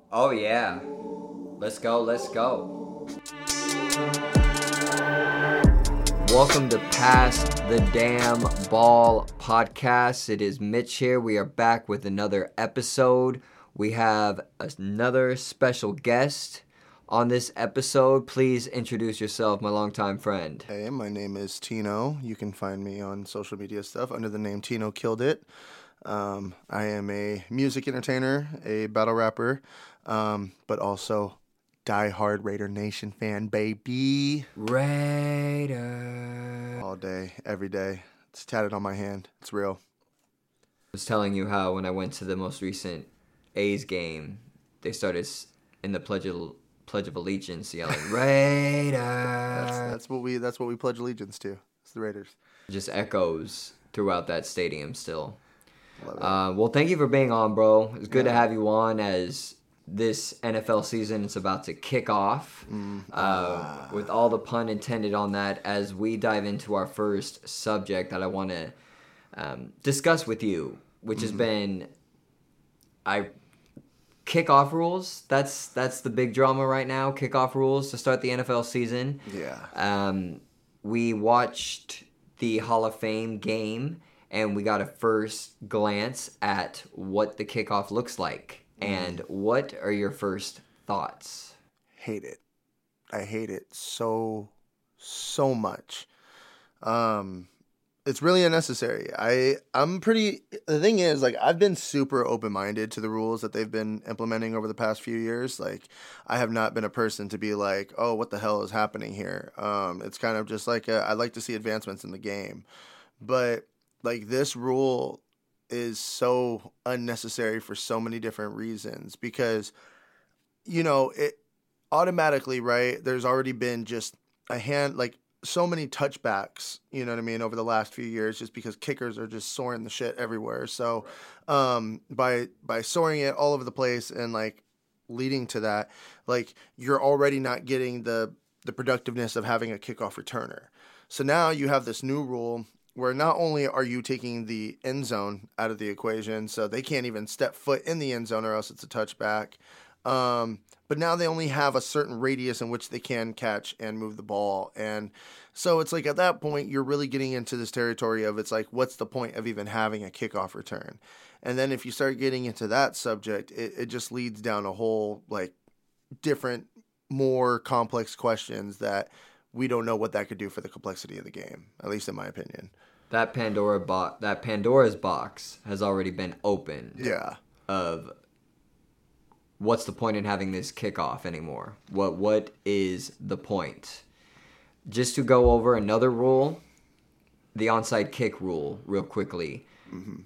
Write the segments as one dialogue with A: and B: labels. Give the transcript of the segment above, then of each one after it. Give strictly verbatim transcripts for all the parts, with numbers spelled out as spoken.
A: Oh, yeah. Let's go, let's go. Welcome to Pass the Damn Ball podcast. It is Mitch here. We are back with another episode. We have another special guest on this episode. Please introduce yourself, my longtime friend.
B: Hey, my name is Tino. You can find me on social media stuff under the name Tino Killed It. Um, I am a music entertainer, a battle rapper, um, but also diehard Raider Nation fan, baby.
A: Raider.
B: All day, every day. It's tatted on my hand. It's real.
A: I was telling you how when I went to the most recent A's game, they started in the Pledge of, Pledge of Allegiance yelling, Raider.
B: That's, that's what we that's what we pledge allegiance to. It's the Raiders.
A: Just echoes throughout that stadium still.
B: Love it.
A: Uh, well, thank you for being on, bro. It's good
B: Yeah.
A: to have you on as this N F L season is about to kick off.
B: Mm.
A: Uh,
B: Ah.
A: with all the pun intended on that, as we dive into our first subject that I want to um, discuss with you, which
B: Mm-hmm.
A: has been I kickoff rules. That's that's the big drama right now. Kickoff rules to start the N F L season.
B: Yeah.
A: Um, we watched the Hall of Fame game, and we got a first glance at what the kickoff looks like. And what are your first thoughts?
B: Hate it. I hate it so, so much. Um, it's really unnecessary. I, I'm pretty, the thing is, like, I've been super open-minded to the rules that they've been implementing over the past few years. Like, I have not been a person to be like, oh, what the hell is happening here? Um, it's kind of just like, a, I'd like to see advancements in the game. But, like, this rule is so unnecessary for so many different reasons because, you know, it automatically, right, there's already been just a hand, like, so many touchbacks, you know what I mean, over the last few years just because kickers are just soaring the shit everywhere. So um, by by soaring it all over the place and, like, leading to that, like, you're already not getting the the productiveness of having a kickoff returner. So now you have this new rule where not only are you taking the end zone out of the equation, so they can't even step foot in the end zone or else it's a touchback, um, but now they only have a certain radius in which they can catch and move the ball. And so it's like at that point, you're really getting into this territory of it's like, what's the point of even having a kickoff return? And then if you start getting into that subject, it, it just leads down a whole like different, more complex questions that we don't know what that could do for the complexity of the game, at least in my opinion.
A: That Pandora bo- that Pandora's box has already been opened.
B: Yeah.
A: Of what's the point in having this kickoff anymore? What what is the point? Just to go over another rule, the onside kick rule, real quickly.
B: Mm-hmm.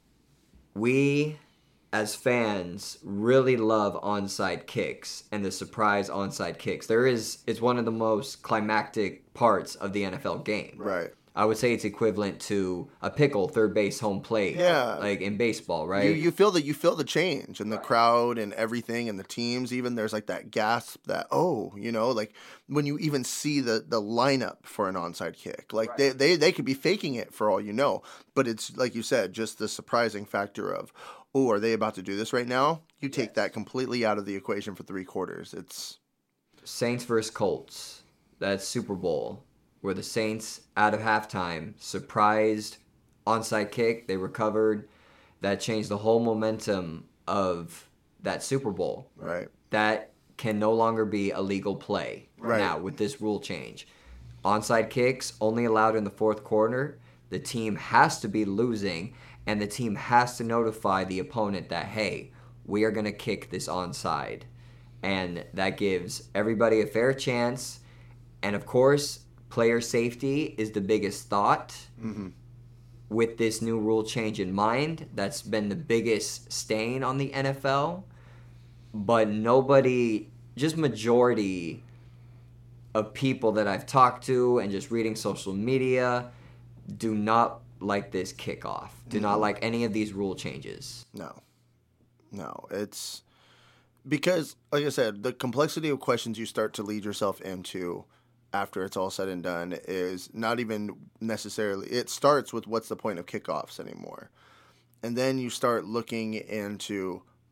A: We, as fans, really love onside kicks and the surprise onside kicks. There is it's one of the most climactic parts of the N F L game.
B: Right.
A: I would say it's equivalent to a pickle, third base, home plate.
B: Yeah.
A: Like in baseball, right?
B: You you feel that you feel the change in the crowd and everything and the teams. Even there's like that gasp that oh you know like when you even see the, the lineup for an onside kick, like right. they, they they could be faking it for all you know, but it's like you said, just the surprising factor of oh are they about to do this right now? You take yes. that completely out of the equation for three quarters. It's
A: Saints versus Colts. That's Super Bowl. Where the Saints, out of halftime, surprised onside kick. They recovered. That changed the whole momentum of that Super Bowl.
B: Right.
A: That can no longer be a legal play
B: right.
A: now with this rule change. Onside kicks only allowed in the fourth quarter. The team has to be losing, and the team has to notify the opponent that, hey, we are going to kick this onside. And that gives everybody a fair chance. And, of course, player safety is the biggest thought.
B: Mm-hmm.
A: With this new rule change in mind, that's been the biggest stain on the N F L. But nobody, just majority of people that I've talked to and just reading social media do not like this kickoff. Do mm-hmm. not like any of these rule changes.
B: No. No, it's because, like I said, the complexity of questions you start to lead yourself into after it's all said and done is not even necessarily, it starts with what's the point of kickoffs anymore. And then you start looking into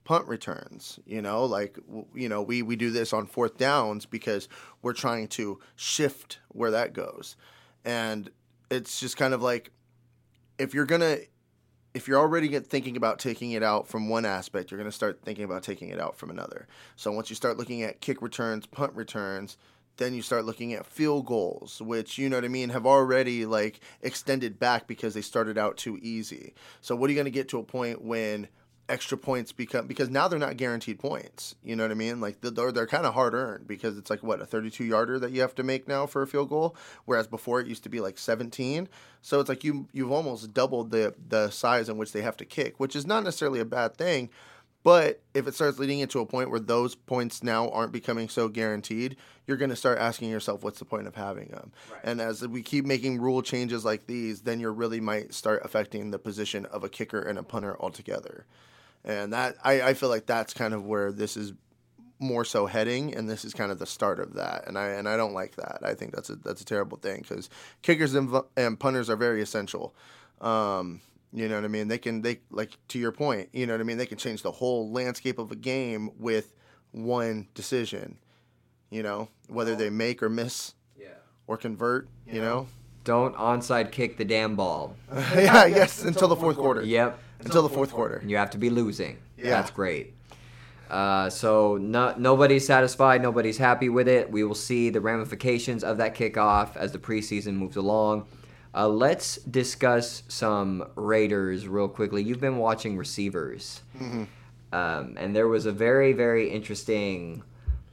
B: punt returns. You know, like, you know, we, we do this on fourth downs because we're trying to shift where that goes. And it's just kind of like, if you're going to, if you're already get, thinking about taking it out from one aspect, you're going to start thinking about taking it out from another. So once you start looking at kick returns, punt returns, then you start looking at field goals, which, you know what I mean, have already, like, extended back because they started out too easy. So what are you going to get to a point when extra points become, because now they're not guaranteed points, you know what I mean? Like, they're, they're kind of hard earned because it's like, what, a thirty-two yarder that you have to make now for a field goal, whereas before it used to be like seventeen. So it's like you, you've almost doubled the, the size in which they have to kick, which is not necessarily a bad thing. But if it starts leading into a point where those points now aren't becoming so guaranteed, you're going to start asking yourself, what's the point of having them? Right. And as we keep making rule changes like these, then you really might start affecting the position of a kicker and a punter altogether. And that I, I feel like that's kind of where this is more so heading, and this is kind of the start of that. And I and I don't like that. I think that's a that's a terrible thing because kickers and, and punters are very essential. Um, You know what I mean? They can, they like, to your point, you know what I mean? They can change the whole landscape of a game with one decision, you know, whether they make or miss yeah. or convert, you, you know? know?
A: Don't onside kick the damn ball.
B: yeah, yes, until, until the fourth quarter. quarter.
A: Yep.
B: Until the fourth quarter.
A: And you have to be losing.
B: Yeah.
A: That's great. Uh, so no, nobody's satisfied. Nobody's happy with it. We will see the ramifications of that kickoff as the preseason moves along. Uh, let's discuss some Raiders real quickly. You've been watching receivers.
B: Mm-hmm.
A: Um, and there was a very, very interesting,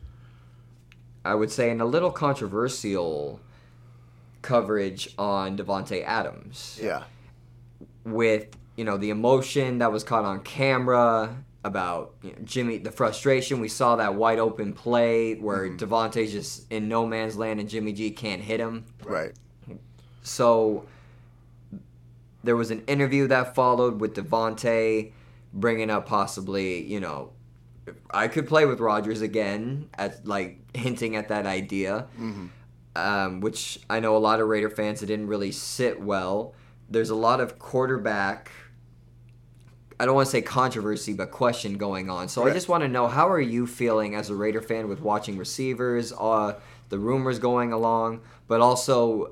A: I would say, and a little controversial coverage on Davante Adams.
B: Yeah.
A: With, you know, the emotion that was caught on camera about, you know, Jimmy, the frustration. We saw that wide open play where mm-hmm. Davante's just in no man's land and Jimmy G can't hit him.
B: Right.
A: So there was an interview that followed with Davante bringing up possibly, you know, I could play with Rodgers again, at like hinting at that idea,
B: mm-hmm.
A: um, which I know a lot of Raider fans, it didn't really sit well. There's a lot of quarterback, I don't want to say controversy, but question going on. So right. I just want to know, how are you feeling as a Raider fan with watching receivers, uh, the rumors going along, but also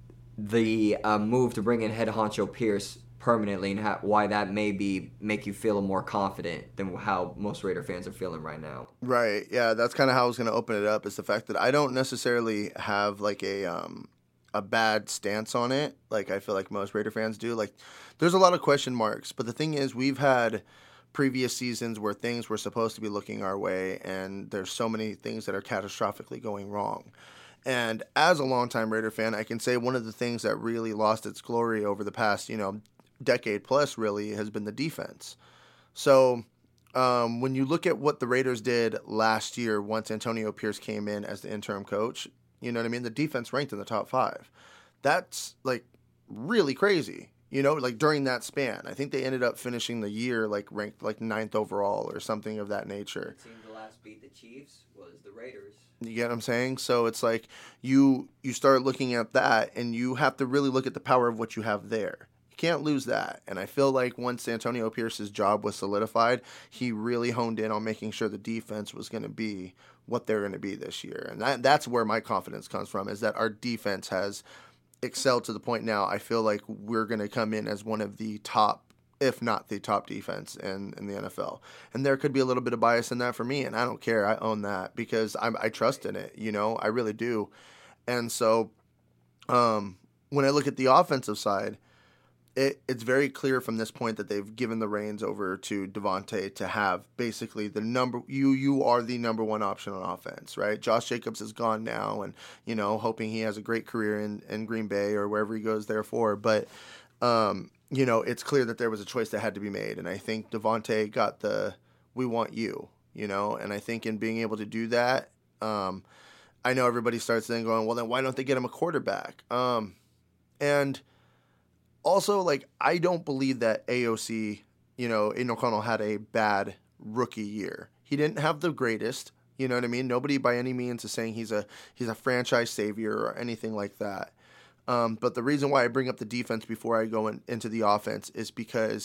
A: the uh, move to bring in head honcho Pierce permanently, and how, why that may be make you feel more confident than how most Raider fans are feeling right now.
B: Right. Yeah, that's kind of how I was going to open it up, is the fact that I don't necessarily have like a um, a bad stance on it, like I feel like most Raider fans do. Like, there's a lot of question marks, but the thing is, we've had previous seasons where things were supposed to be looking our way, and there's so many things that are catastrophically going wrong. And as a longtime Raider fan, I can say one of the things that really lost its glory over the past, you know, decade plus really has been the defense. So um, when you look at what the Raiders did last year once Antonio Pierce came in as the interim coach, you know what I mean? The defense ranked in the top five. That's like really crazy, you know, like during that span. I think they ended up finishing the year like ranked like ninth overall or something of that nature.
A: It seemed the last beat the Chiefs was the Raiders.
B: You get what I'm saying? So it's like you you start looking at that, and you have to really look at the power of what you have there. You can't lose that. And I feel like once Antonio Pierce's job was solidified, he really honed in on making sure the defense was going to be what they're going to be this year. And that, that's where my confidence comes from, is that our defense has excelled to the point now I feel like we're going to come in as one of the top, if not the top defense in, in the N F L. And there could be a little bit of bias in that for me, and I don't care. I own that because I'm, I trust in it, you know, I really do. And so um, when I look at the offensive side, it, it's very clear from this point that they've given the reins over to Davante to have basically the number, you you are the number one option on offense, right? Josh Jacobs is gone now, and, you know, hoping he has a great career in, in Green Bay or wherever he goes there for. But, um, you know, it's clear that there was a choice that had to be made. And I think Davante got the, we want you, you know, and I think in being able to do that, um, I know everybody starts then going, well, then why don't they get him a quarterback? Um, and also, like, I don't believe that A O C, you know, Aiden O'Connell had a bad rookie year. He didn't have the greatest, you know what I mean? Nobody by any means is saying he's a he's a franchise savior or anything like that. Um, but the reason why I bring up the defense before I go in, into the offense is because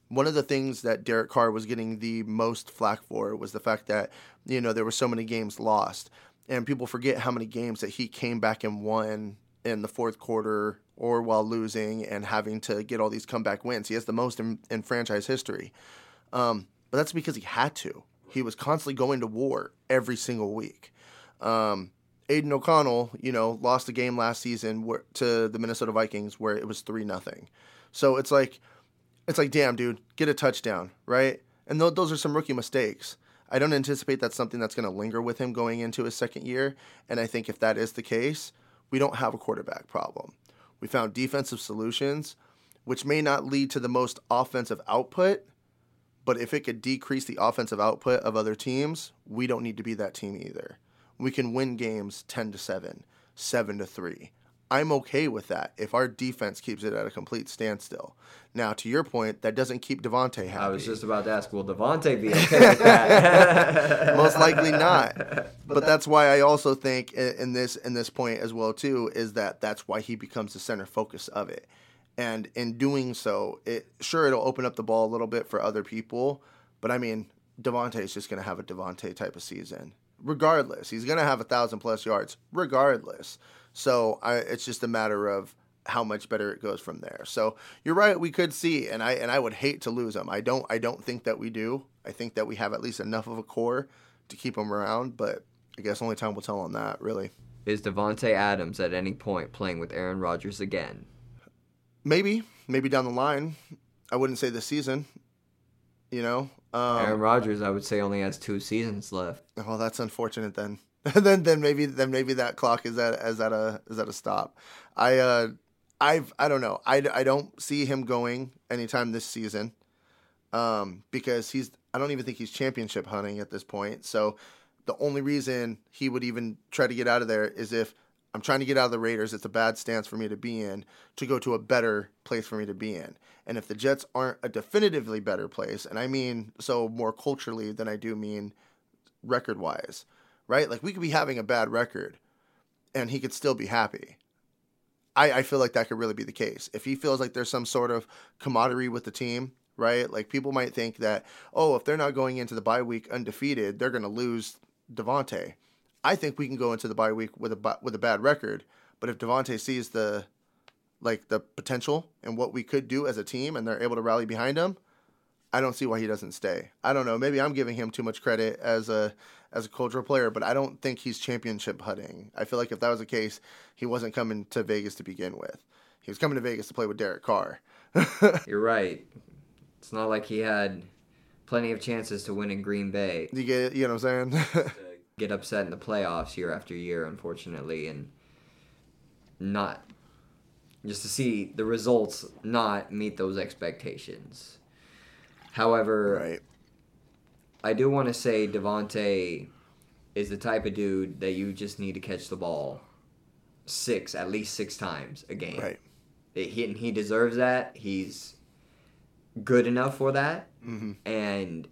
B: one of the things that Derek Carr was getting the most flack for was the fact that, you know, there were so many games lost. And people forget how many games that he came back and won in the fourth quarter or while losing and having to get all these comeback wins. He has the most in, in franchise history. Um, but that's because he had to. He was constantly going to war every single week. Um, Aiden O'Connell, you know, lost a game last season where, to the Minnesota Vikings where it was three nothing. So it's like, it's like, damn, dude, get a touchdown, right? And th- those are some rookie mistakes. I don't anticipate that's something that's going to linger with him going into his second year. And I think if that is the case, we don't have a quarterback problem. We found defensive solutions, which may not lead to the most offensive output, but if it could decrease the offensive output of other teams, we don't need to be that team either. We can win games ten to seven, seven to three. I'm okay with that if our defense keeps it at a complete standstill. Now, to your point, that doesn't keep Devontae happy.
A: I was just about to ask, will Devontae be okay with that?
B: Most likely not. But that's why I also think in this in this point as well, too, is that that's why he becomes the center focus of it. And in doing so, it sure, it'll open up the ball a little bit for other people. But, I mean, Devontae is just going to have a Devontae type of season. Regardless. He's going to have one thousand plus yards regardless. So I, it's just a matter of how much better it goes from there. So you're right, we could see, and I and I would hate to lose him. I don't I don't think that we do. I think that we have at least enough of a core to keep him around, but I guess only time will tell on that, really.
A: Is Davante Adams at any point playing with Aaron Rodgers again?
B: Maybe. Maybe down the line. I wouldn't say this season. You know? Um,
A: Aaron Rodgers, I would say, only has two seasons left.
B: Well, that's unfortunate then. then then maybe then maybe that clock is at is at a is at a stop. I uh I've I don't know. I, I don't see him going anytime this season. Um because he's I don't even think he's championship hunting at this point. So the only reason he would even try to get out of there is if I'm trying to get out of the Raiders, it's a bad stance for me to be in, to go to a better place for me to be in. And if the Jets aren't a definitively better place, and I mean so more culturally than I do mean record-wise, right? Like, we could be having a bad record, and he could still be happy. I, I feel like that could really be the case. If he feels like there's some sort of camaraderie with the team, right? Like, people might think that, oh, if they're not going into the bye week undefeated, they're going to lose Devontae. I think we can go into the bye week with a with a bad record, but if Devontae sees the like the potential and what we could do as a team, and they're able to rally behind him, I don't see why he doesn't stay. I don't know. Maybe I'm giving him too much credit as a as a cultural player, but I don't think he's championship hunting. I feel like if that was the case, he wasn't coming to Vegas to begin with. He was coming to Vegas to play with Derek Carr.
A: You're right. It's not like he had plenty of chances to win in Green Bay.
B: You get, you know what I'm saying?
A: Get upset in the playoffs year after year, unfortunately, and not just to see the results not meet those expectations. However,
B: right.
A: I do want to say Devontae is the type of dude that you just need to catch the ball six, at least six times a game.
B: Right.
A: It, he, and he deserves that. He's good enough for that.
B: Mm-hmm.
A: And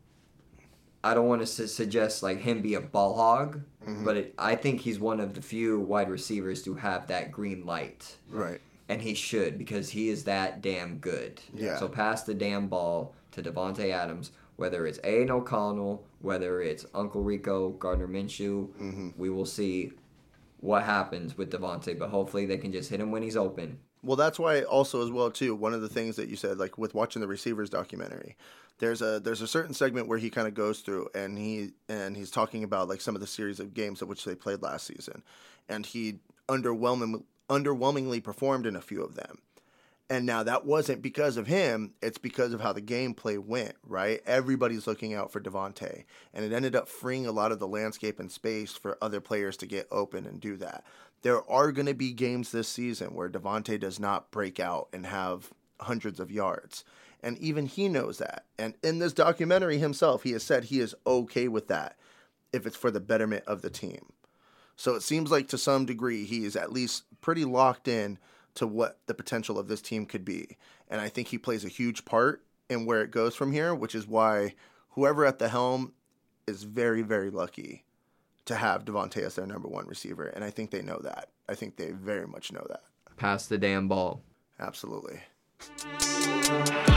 A: I don't want to su- suggest like him be a ball hog, mm-hmm. but it, I think he's one of the few wide receivers to have that green light.
B: Right.
A: And he should, because he is that damn good.
B: Yeah.
A: So pass the damn ball to Davante Adams, whether it's Aiden O'Connell, whether it's Uncle Rico, Gardner Minshew. Mm-hmm. We will see what happens with Davante, but hopefully they can just hit him when he's open.
B: Well, that's why also as well too, one of the things that you said, like with watching the Receivers documentary, there's a there's a certain segment where he kind of goes through and he and he's talking about like some of the series of games of which they played last season, and he underwhelming, underwhelmingly performed in a few of them. And now that wasn't because of him, it's because of how the gameplay went, right? Everybody's looking out for Devontae, and it ended up freeing a lot of the landscape and space for other players to get open and do that. There are going to be games this season where Devontae does not break out and have hundreds of yards. And even he knows that. And in this documentary himself, he has said he is okay with that if it's for the betterment of the team. So it seems like to some degree he is at least pretty locked in to what the potential of this team could be. And I think he plays a huge part in where it goes from here, which is why whoever at the helm is very, very lucky to have Devontae as their number one receiver. And I think they know that. I think they very much know that.
A: Pass the damn ball.
B: Absolutely.